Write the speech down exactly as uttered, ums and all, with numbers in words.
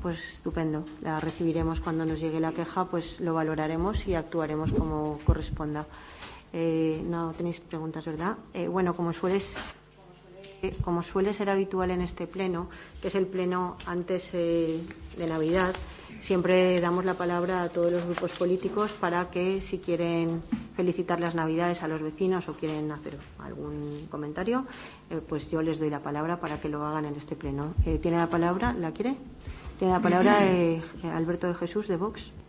pues estupendo. La recibiremos cuando nos llegue la queja, pues lo valoraremos y actuaremos como corresponda. Eh, no tenéis preguntas, ¿verdad? Eh, bueno, como suele, como suele ser habitual en este pleno, que es el pleno antes eh, de Navidad, siempre damos la palabra a todos los grupos políticos para que, si quieren felicitar las Navidades a los vecinos o quieren hacer algún comentario, eh, pues yo les doy la palabra para que lo hagan en este pleno. Eh, ¿Tiene la palabra? ¿La quiere? Tiene la palabra eh, Alberto de Jesús, de Vox.